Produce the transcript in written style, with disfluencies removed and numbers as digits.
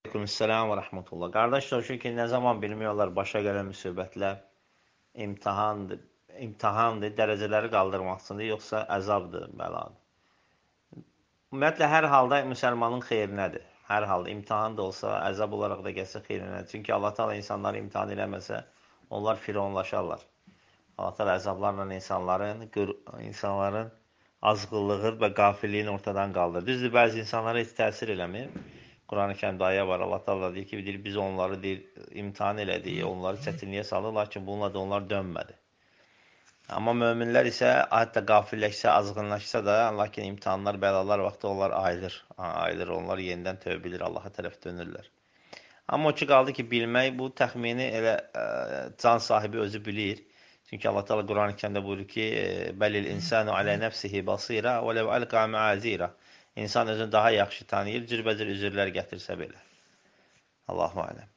Aleykümselam və rəhmətullah. Qardaş soruşur ki, nə zaman bilmiyorlar başa gələn müsibətlər imtihandır, dərəcələri qaldırmaq üçündür, yoxsa əzabdır, bəladır. Ümumiyyətlə, hər halda müsəlmanın xeyrinədir. Hər halda imtihan da olsa, əzab olaraq da gəlsə xeyrinədir. Çünki Allah Teala insanları imtihan eləməsə, onlar fironlaşarlar. Allah Teala əzablarla insanların azğınlığı və qafilliyin ortadan qaldırır. Düzdür, bəzi insanlara heç təsir eləmir. Quran-ı Kərimdə ayə var. Allah Teala deyir ki, biz onları imtihan elədik, onları çətinliyə salır, lakin bununla da onlar dönmədi. Amma möminlər isə hətta qafilləşsə, azğınlaşsa da, lakin imtihanlar, bəlalar vaxtı onlar ayılır, onlar yenidən tövbə edir, Allaha tərəf dönürlər. Amma o ki, qaldı ki, bilmək, bu təxmini elə can sahibi özü bilir. Çünki Allah Teala Quran-ı Kərimdə buyurur ki, bəlil insanu alə nəfsihi basira və ləv əlqa məazira. İnsan özünü daha yaxşı tanıyır, cürbəcür üzürlər gətirsə belə. Allahu aləm.